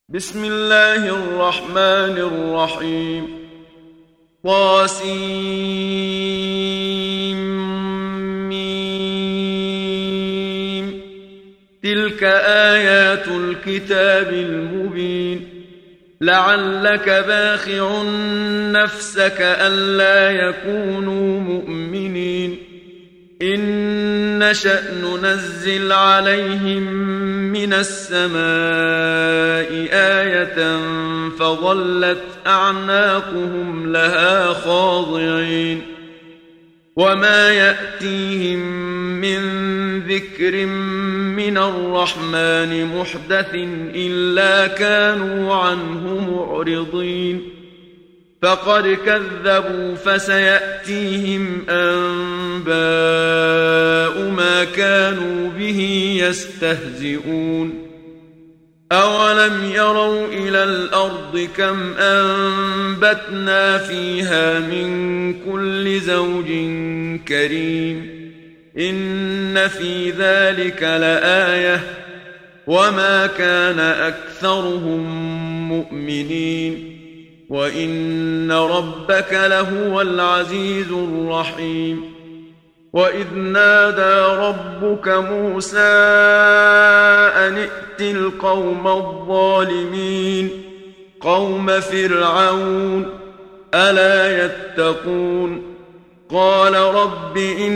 بسم الله الرحمن الرحيم طاسيم تلك آيات الكتاب المبين لعلك باخع نفسك ألا يكونوا مؤمنين إن نشأ ننزل عليهم من السماء آية فظلت أعناقهم لها خاضعين وما يأتيهم من ذكر من الرحمن محدث إلا كانوا عنه معرضين فقد كذبوا فسيأتيهم أنباء ما كانوا به يستهزئون أولم يروا إلى الأرض كم أنبتنا فيها من كل زوج كريم إن في ذلك لآية وما كان أكثرهم مؤمنين وإن ربك لهو العزيز الرحيم وإذ نادى ربك موسى أن ائت القوم الظالمين قوم فرعون ألا يتقون قال رب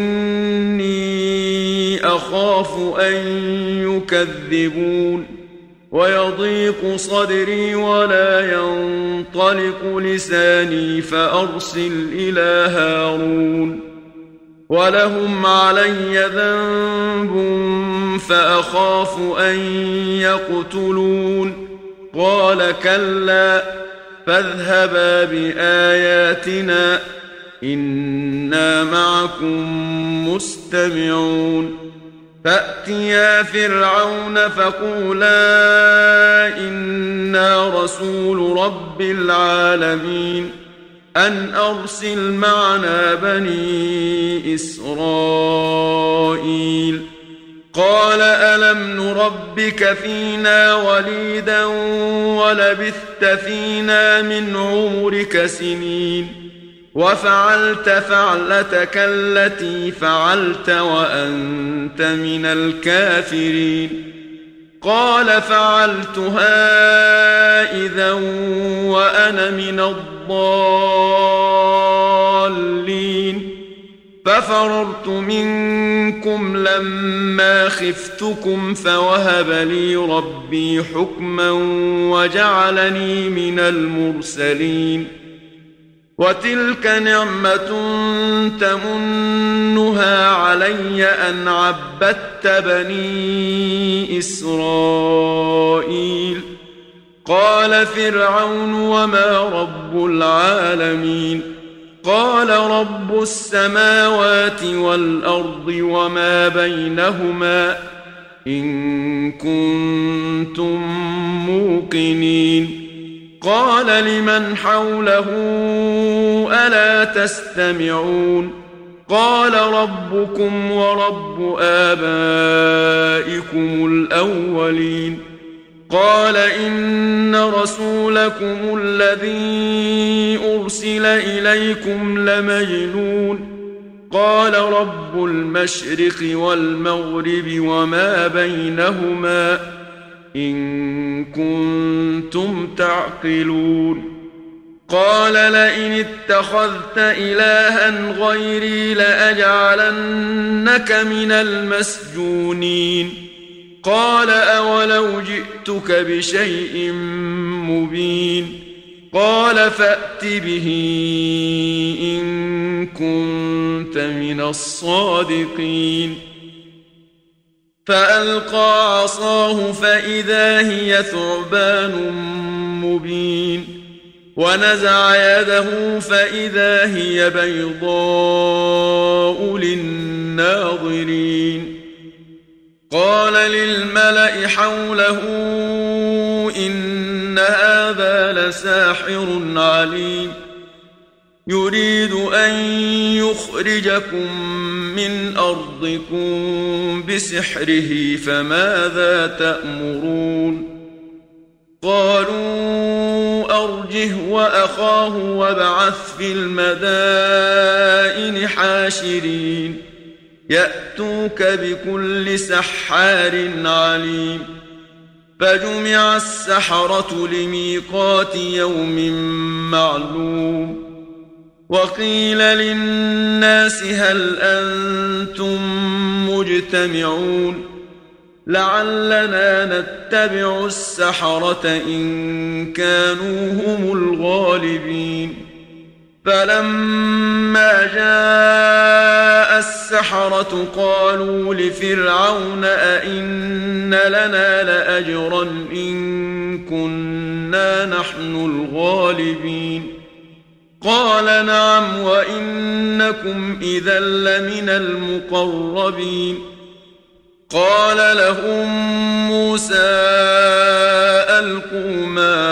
إني أخاف أن يكذبون ويضيق صدري ولا ينطلق لساني فأرسل إلى هارون ولهم علي ذنب فأخاف أن يقتلون قال كلا فاذهبا بآياتنا إنا معكم مستمعون فأتيا فرعون فقولا إنا رسول رب العالمين أن أرسل معنا بني إسرائيل قال ألم نربك فينا وليدا ولبثت فينا من عمرك سنين وفعلت فعلتك التي فعلت وأنت من الكافرين قال فعلتها إذا وأنا من الضالين ففررت منكم لما خفتكم فوهب لي ربي حكما وجعلني من المرسلين وتلك نعمة تمنها علي أن عبدت بني إسرائيل قال فرعون وما رب العالمين قال رب السماوات والأرض وما بينهما إن كنتم موقنين قال لمن حوله ألا تستمعون قال ربكم ورب آبائكم الأولين قال إن رسولكم الذي أرسل إليكم لمجنون قال رب المشرق والمغرب وما بينهما إن كنتم تعقلون قال لئن اتخذت إلها غيري لأجعلنك من المسجونين قال أولو جئتك بشيء مبين قال فأت به إن كنت من الصادقين فألقى عصاه فإذا هي ثعبان مبين ونزع يده فإذا هي بيضاء للناظرين قال للملأ حوله إن هذا لساحر عليم يريد أن يخرجكم من أرضكم بسحره فماذا تأمرون قالوا أرجه وأخاه وابعث في المدائن حاشرين يأتوك بكل سحار عليم فجمع السحرة لميقات يوم معلوم وقيل للناس هل أنتم مجتمعون لعلنا نتبع السحرة إن كانوا هم الغالبين فلما جاء السحرة قالوا لفرعون أئن لنا لأجرا إن كنا نحن الغالبين قال نعم وإنكم إذا لمن المقربين قال لهم موسى ألقوا ما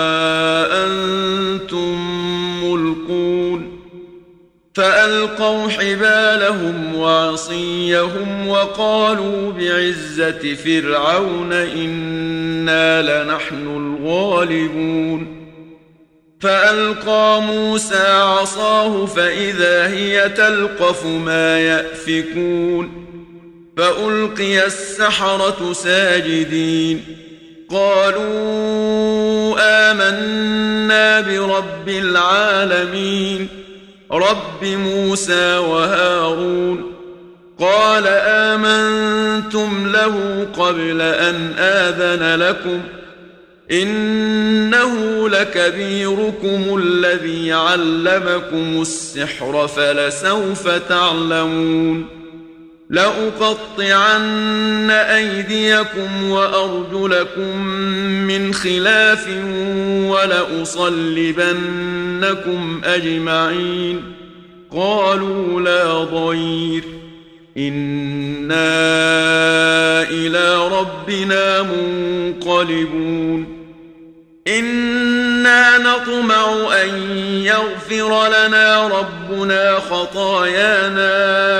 أنتم ملقون فألقوا حبالهم وعصيهم وقالوا بعزة فرعون إنا لنحن الغالبون فألقى موسى عصاه فإذا هي تلقف ما يأفكون فألقي السحرة ساجدين قالوا آمنا برب العالمين رب موسى وهارون قال آمنتم له قبل أن آذن لكم إنه لكبيركم الذي علمكم السحر فلسوف تعلمون لأقطعن أيديكم وأرجلكم من خلاف ولأصلبنكم أجمعين قالوا لا ضير إنا إلى ربنا منقلبون إنا نطمع أن يغفر لنا ربنا خطايانا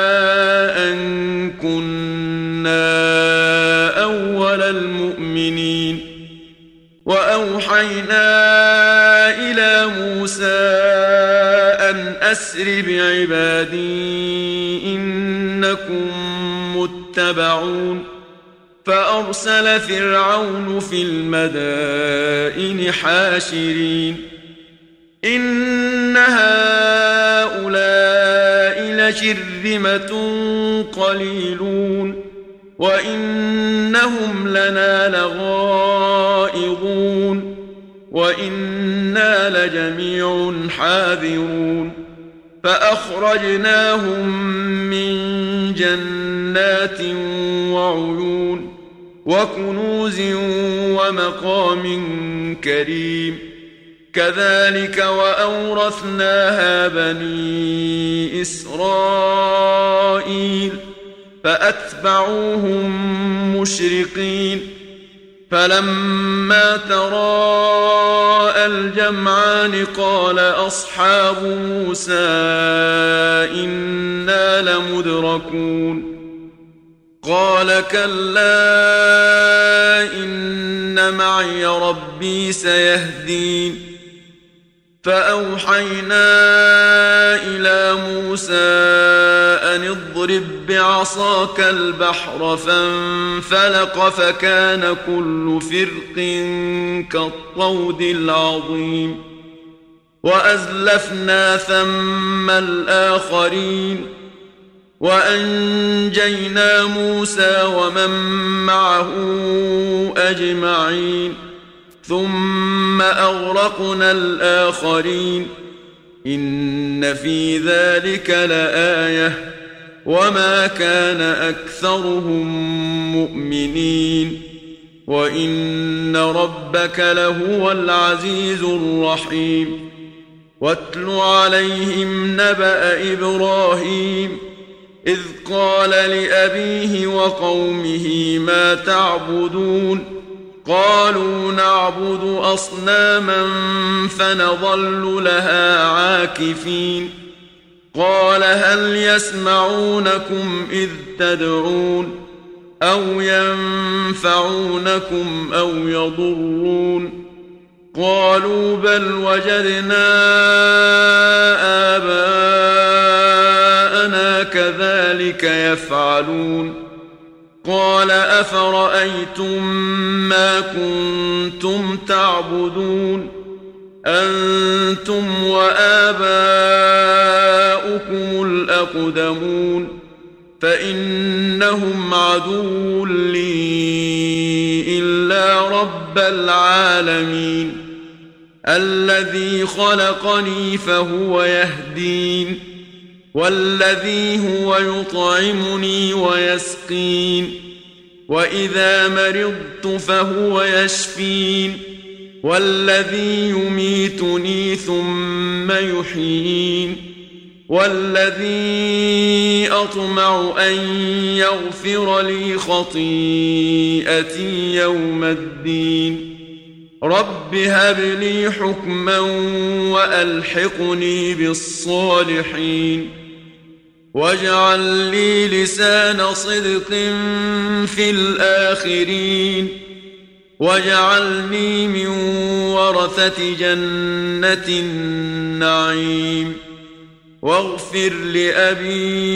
أن كنا أول المؤمنين وأوحينا إلى موسى أن أسر بعبادي إنكم متبعون فأرسل فرعون في المدائن حاشرين إن هؤلاء لشرذمة قليلون وإنهم لنا لغائظون وإنا لجميع حاذرون فأخرجناهم من جنات وعيون وكنوز ومقام كريم كذلك وأورثناها بني إسرائيل فأتبعوهم مشرقين فلما تراءى الجمعان قال أصحاب موسى إنا لمدركون قال كلا إن معي ربي سيهدين فأوحينا إلى موسى أن اضرب بعصاك البحر فانفلق فكان كل فرق كالطود العظيم وأزلفنا ثم الآخرين وأنجينا موسى ومن معه أجمعين ثم أغرقنا الآخرين إن في ذلك لآية وما كان أكثرهم مؤمنين وإن ربك لهو العزيز الرحيم واتل عليهم نبأ إبراهيم إذ قال لأبيه وقومه ما تعبدون قالوا نعبد أصناما فنظل لها عاكفين قال هل يسمعونكم إذ تدعون أو ينفعونكم أو يضرون قالوا بل وجدنا آباءنا كذلك يفعلون قال أفرأيتم ما كنتم تعبدون أنتم وآباؤكم الأقدمون فإنهم عدو لي إلا رب العالمين الذي خلقني فهو يهدين والذي هو يطعمني ويسقين وإذا مرضت فهو يشفين والذي يميتني ثم يحيين والذي أطمع أن يغفر لي خطيئتي يوم الدين رب هب لي حكما وألحقني بالصالحين واجعل لي لسان صدق في الآخرين واجعلني من ورثة جنة النعيم واغفر لأبي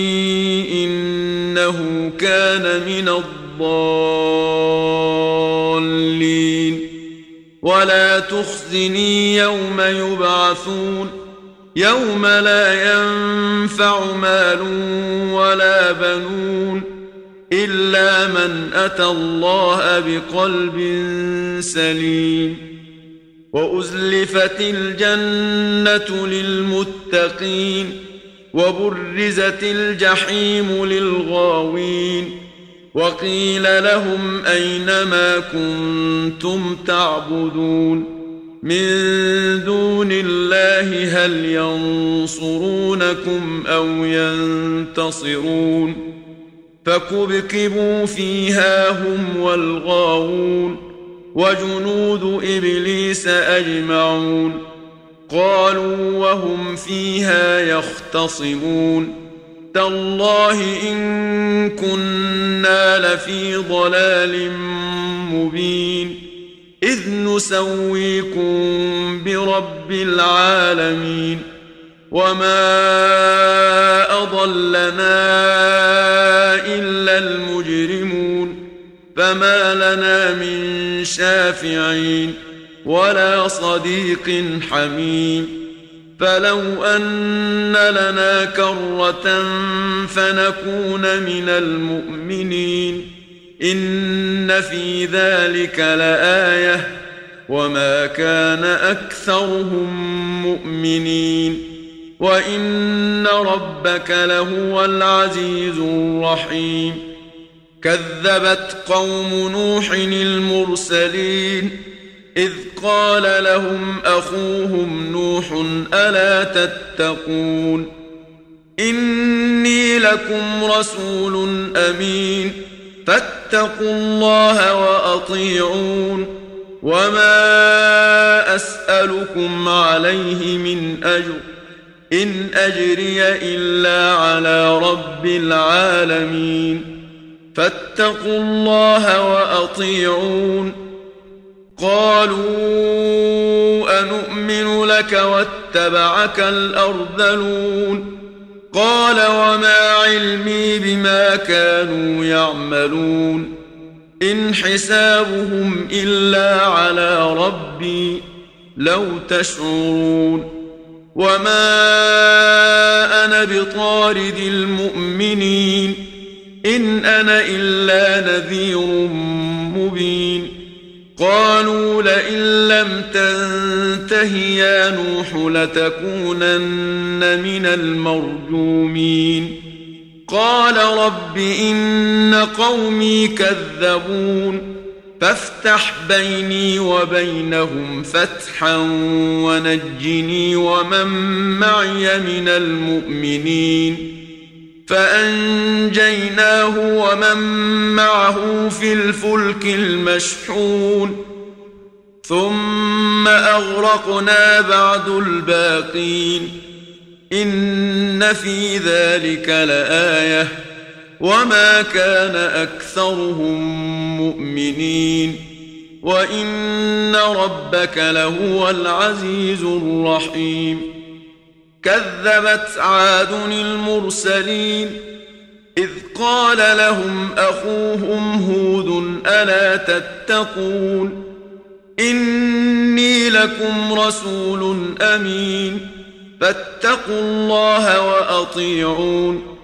إنه كان من الضالين ولا تخزني يوم يبعثون يوم لا ينفع مال ولا بنون إلا من أتى الله بقلب سليم وأزلفت الجنة للمتقين وبرزت الجحيم للغاوين وقيل لهم أين ما كنتم تعبدون من دون الله هل ينصرونكم أو ينتصرون فكبكبوا فيها هم والغاوون وجنود إبليس أجمعون قالوا وهم فيها يختصمون تالله إن كنا لفي ضلال مبين إذ نسويكم برب العالمين وما أضلنا إلا المجرمون فما لنا من شافعين ولا صديق حميم فلو أن لنا كرة فنكون من المؤمنين إن في ذلك لآية وما كان أكثرهم مؤمنين وإن ربك لهو العزيز الرحيم كذبت قوم نوح المرسلين إذ قال لهم أخوهم نوح ألا تتقون إني لكم رسول أمين فاتقوا الله وأطيعون وما أسألكم عليه من أجر إن أجري إلا على رب العالمين فاتقوا الله وأطيعون قالوا أنؤمن لك واتبعك الأرذلون قال وما علمي بما كانوا يعملون إن حسابهم إلا على ربي لو تشعرون وما أنا بطارد المؤمنين إن أنا إلا نذير مبين قالوا لئن لم تنته يا نوح لتكونن من المرجومين قال رب إن قومي كذبون فافتح بيني وبينهم فتحا ونجني ومن معي من المؤمنين فأنجيناه ومن معه في الفلك المشحون ثم أغرقنا بعد الباقين إن في ذلك لآية وما كان أكثرهم مؤمنين وإن ربك لهو العزيز الرحيم كذبت عاد المرسلين إذ قال لهم أخوهم هود ألا تتقون إني لكم رسول أمين فاتقوا الله وأطيعون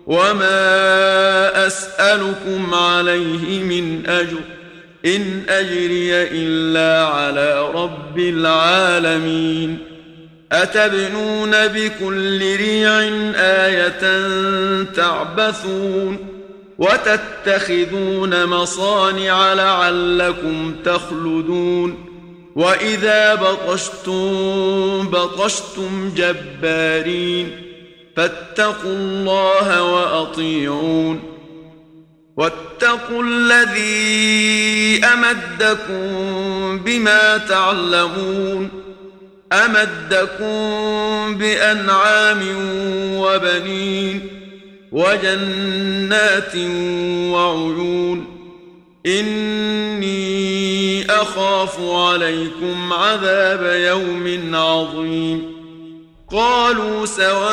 وما أسألكم عليه من أجر إن أجري إلا على رب العالمين أتبنون بكل ريع آية تعبثون وتتخذون مصانع لعلكم تخلدون وإذا بطشتم جبارين فاتقوا الله وأطيعون واتقوا الذي أمدكم بما تعلمون أمدكم بأنعام وبنين وجنات وعيون إني أخاف عليكم عذاب يوم عظيم قالوا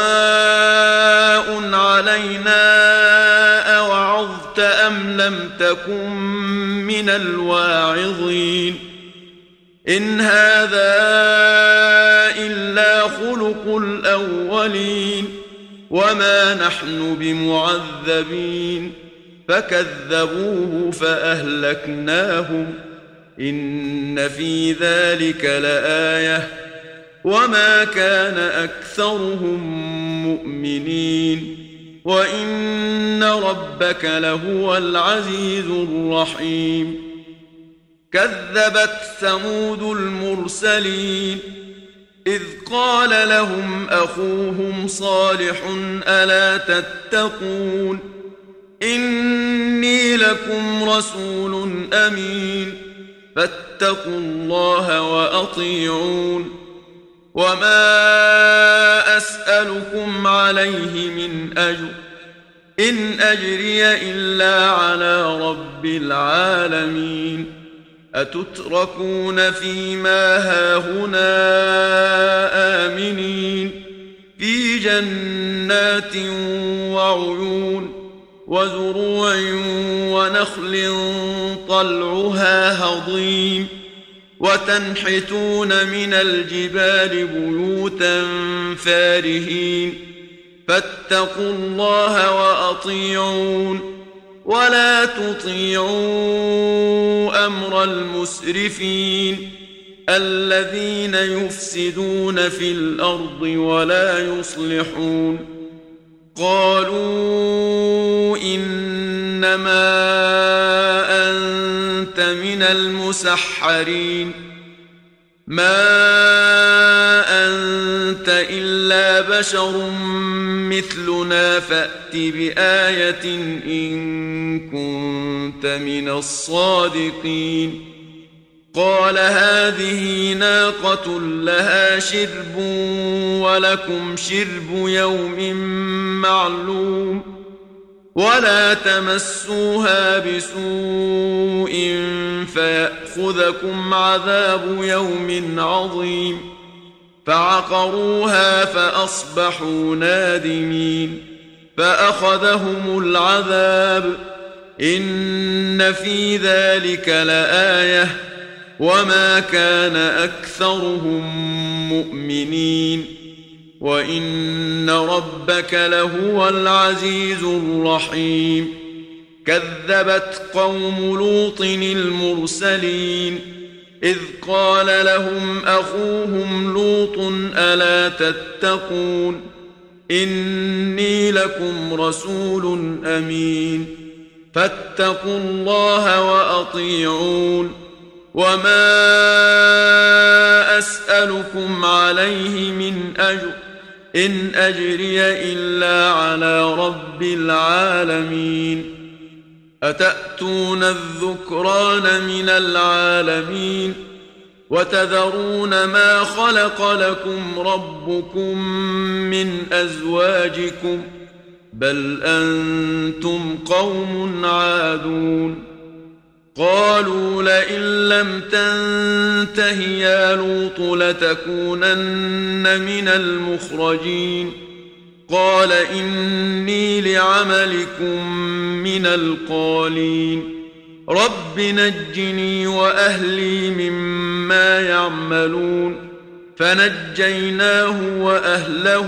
سواء علينا أوعظت أم لم تكن من الواعظين إن هذا إلا خلق الأولين وما نحن بمعذبين فكذبوه فأهلكناهم إن في ذلك لآية وما كان أكثرهم مؤمنين وإن ربك لهو العزيز الرحيم كذبت ثمود المرسلين إذ قال لهم أخوهم صالح ألا تتقون إني لكم رسول أمين فاتقوا الله وأطيعون وما أسألكم عليه من أجر إن أجري إلا على رب العالمين أتتركون فيما هاهنا آمنين في جنات وعيون وزروع ونخل طلعها هضيم وتنحتون من الجبال بيوتا فارهين فاتقوا الله وأطيعون ولا تطيعوا أمر المسرفين الذين يفسدون في الأرض ولا يصلحون قالوا إنما أنت من المسحرين ما أنت إلا بشر مثلنا فأت بآية إن كنت من الصادقين قال هذه ناقة لها شرب ولكم شرب يوم معلوم ولا تمسوها بسوء فيأخذكم عذاب يوم عظيم فعقروها فأصبحوا نادمين فأخذهم العذاب إن في ذلك لآية وما كان أكثرهم مؤمنين وإن ربك لهو العزيز الرحيم كذبت قوم لوط المرسلين إذ قال لهم أخوهم لوط ألا تتقون إني لكم رسول أمين فاتقوا الله وأطيعون وما أسألكم عليه من أجر إن أجري إلا على رب العالمين أتأتون الذكران من العالمين وتذرون ما خلق لكم ربكم من أزواجكم بل أنتم قوم عادون قالوا لئن لم تنته يا لوط لتكونن من المخرجين قال إني لعملكم من القالين رب نجني وأهلي مما يعملون فنجيناه وأهله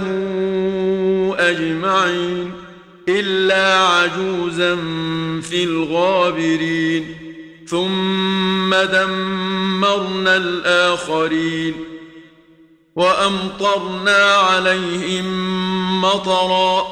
أجمعين إلا عجوزا في الغابرين ثم دمرنا الآخرين وأمطرنا عليهم مطرا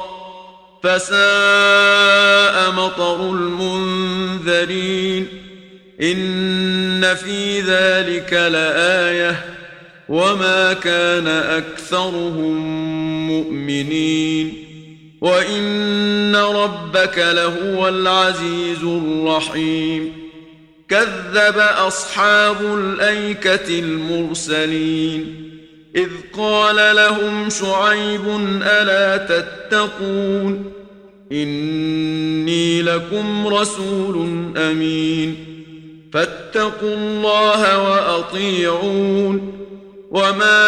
فساء مطر المنذرين إن في ذلك لآية وما كان أكثرهم مؤمنين وإن ربك لهو العزيز الرحيم كذب أصحاب الأيكة المرسلين إذ قال لهم شعيب ألا تتقون إني لكم رسول أمين فاتقوا الله وأطيعون وما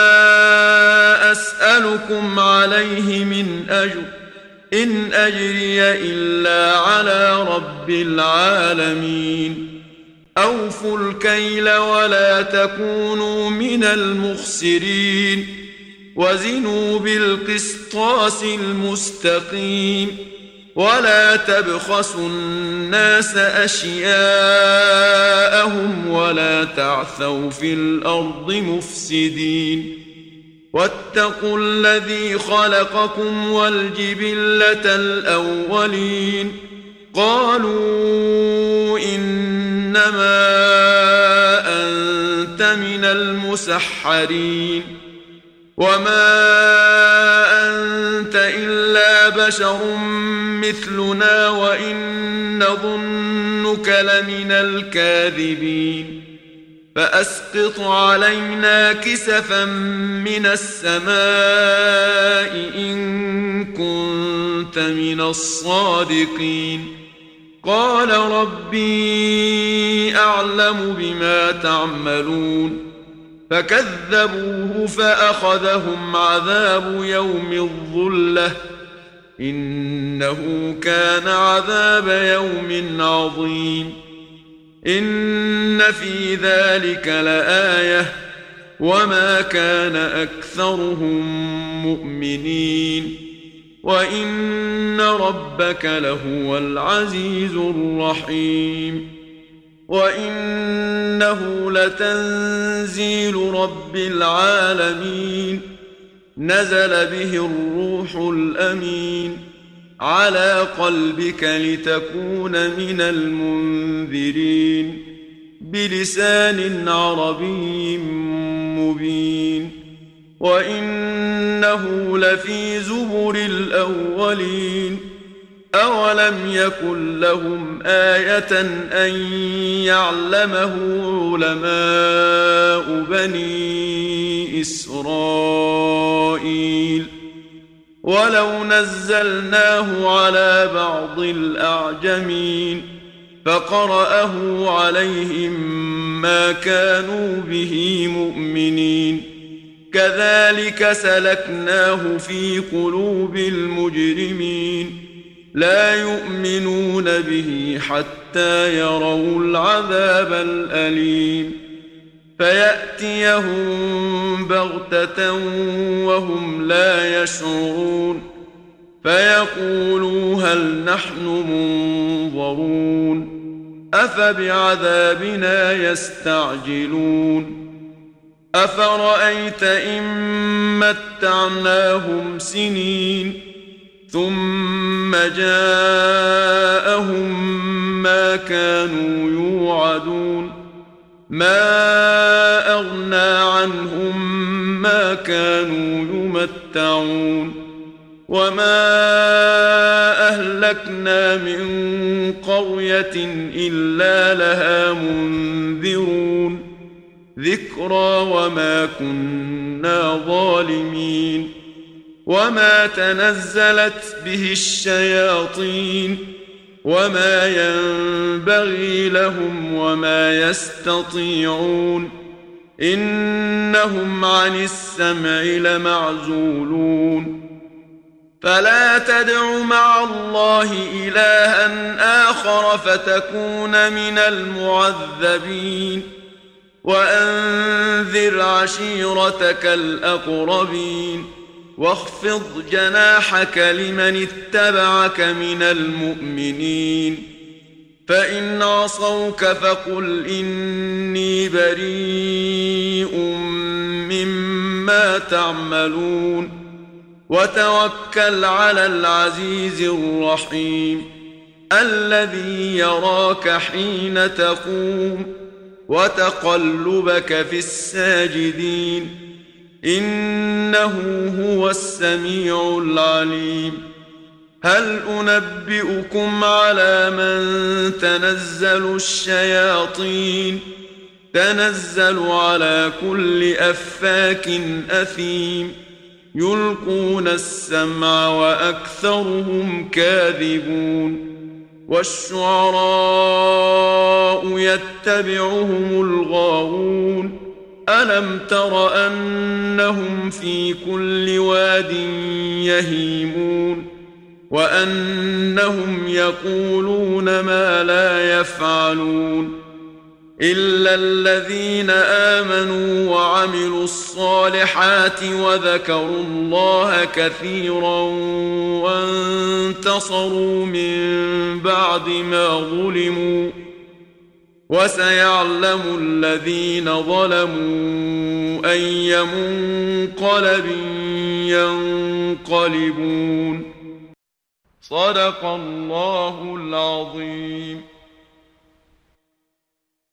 أسألكم عليه من أجر إن أجري إلا على رب العالمين أوفوا الكيل ولا تكونوا من المخسرين وزنوا بالقسطاس المستقيم ولا تبخسوا الناس أشياءهم ولا تعثوا في الأرض مفسدين واتقوا الذي خلقكم والجبلة الأولين قالوا إنما أنت من المسحرين وما أنت إلا بشر مثلنا وإن نظنك لمن الكاذبين فأسقط علينا كسفا من السماء إن كنت من الصادقين قال ربي أعلم بما تعملون فكذبوه فأخذهم عذاب يوم الظلة إنه كان عذاب يوم عظيم إن في ذلك لآية وما كان أكثرهم مؤمنين وإن ربك لهو العزيز الرحيم وإنه لتنزيل رب العالمين نزل به الروح الأمين على قلبك لتكون من المنذرين بلسان عربي مبين وإنه لفي زبر الأولين أولم يكن لهم آية أن يعلمه علماء بني إسرائيل ولو نزلناه على بعض الأعجمين فقرأه عليهم ما كانوا به مؤمنين كذلك سلكناه في قلوب المجرمين لا يؤمنون به حتى يروا العذاب الأليم فيأتيهم بغتة وهم لا يشعرون فيقولوا هل نحن منظرون أفبعذابنا يستعجلون أفرأيت إن متعناهم سنين ثم جاءهم ما كانوا يوعدون ما أغنى عنهم ما كانوا يمتعون وما أهلكنا من قرية إلا لها منذرون ذكرى وما كنا ظالمين وما تنزلت به الشياطين وما ينبغي لهم وما يستطيعون إنهم عن السمع لمعزولون فلا تدع مع الله إلها آخر فتكون من المعذبين وأنذر عشيرتك الأقربين واخفض جناحك لمن اتبعك من المؤمنين فإن عصوك فقل إني بريء مما تعملون وتوكل على العزيز الرحيم الذي يراك حين تقوم وتقلبك في الساجدين إنه هو السميع العليم هل أنبئكم على من تنزل الشياطين تنزل على كل أفاك أثيم يلقون السمع وأكثرهم كاذبون والشعراء يتبعهم الغاوون ألم تر أنهم في كل واد يهيمون وأنهم يقولون ما لا يفعلون إلا الذين آمنوا وعملوا الصالحات وذكروا الله كثيرا وانتصروا من بعد ما ظلموا وسيعلم الذين ظلموا أي منقلب ينقلبون صدق الله العظيم.